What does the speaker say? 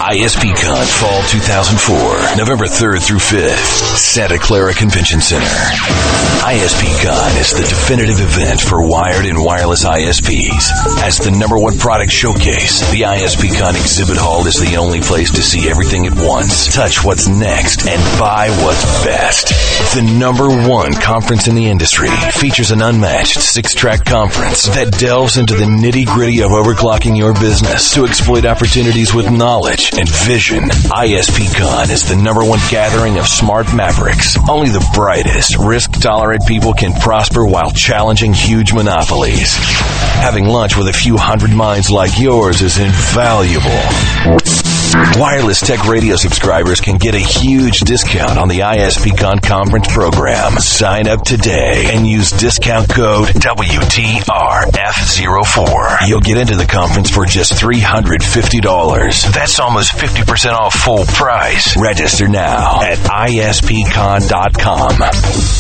ISPCon Fall 2004, November 3rd through 5th, Santa Clara Convention Center. ISPCon is the definitive event for wired and wireless ISPs. As the #1 product showcase, the ISPCon exhibit hall is the only place to see everything at once, touch what's next, and buy what's best. The #1 conference in the industry features an unmatched 6-track conference that delves into the nitty-gritty of overclocking your business to exploit opportunities with knowledge and vision. ISPCon is the #1 gathering of smart mavericks. Only the brightest, risk-tolerant people can prosper while challenging huge monopolies. Having lunch with a few hundred minds like yours is invaluable. Wireless Tech Radio subscribers can get a huge discount on the ISPCon conference program. Sign up today and use discount code WTRF04. You'll get into the conference for just $350. That's almost 50% off full price. Register now at ISPCon.com.